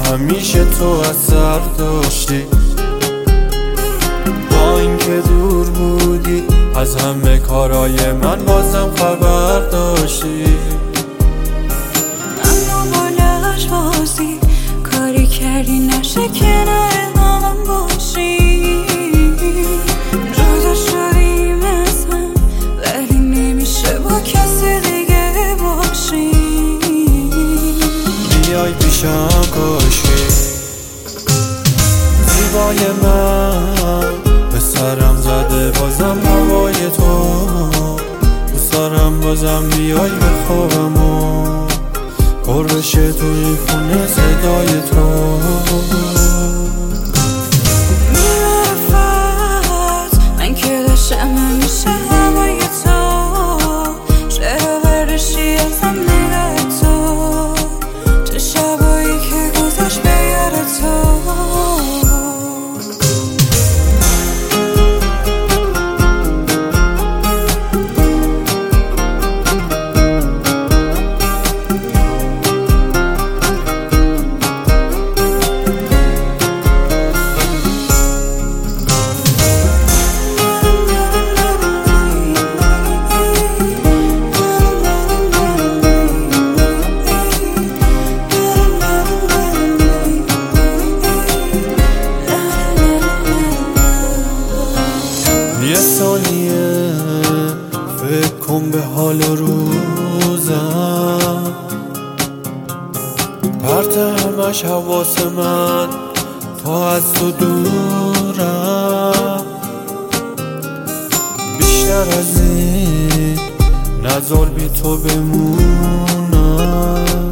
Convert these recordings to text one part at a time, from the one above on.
همیشه تو اثر داشتی، با اینکه دور بودی از همه کارای من بازم خبر داشتی. اما با لجبازی کاری کردی نشه کنار من باشی. جدا شدیم از من ولی نمیشه با کسی دیگه باشی. بیای پیشم کاشی زیبای من، به سرم زده بازم هوای تو. دوست دارم بازم بیای به خوابم و پر بشه توی خونه صدای تو. میرفت من که داشتم همیشه هوای تو. چرا برداشتی ازم نگاه تو؟ چه شبایی که گذشت به یاد تو. یه ثانیه فکر کن به حال و روزم، پرت همش حواس من تا از تو دورم. بیشتر از این نذار بی تو بمونم.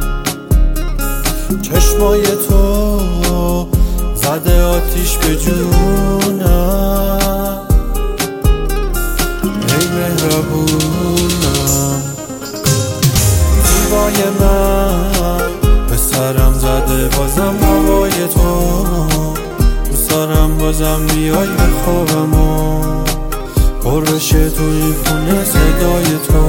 چشمای تو زده آتیش به جونم. ای مهربونم زیبای من، به سرم زده بازم هوای تو. دوست دارم بازم بیای به خوابم و پر بشه توی خونه صدای تو.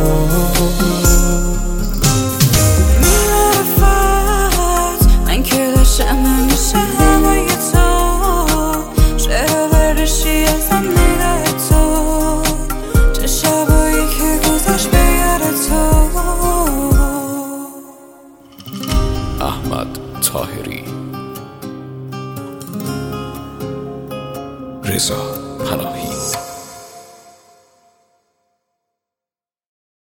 میرفت من که داشتم همیشه هوای تو. چرا برداشتی ازم نگاه تو؟ چه شبایی که گذشت به یاد تو. احمد طاهری، رضا پناهی.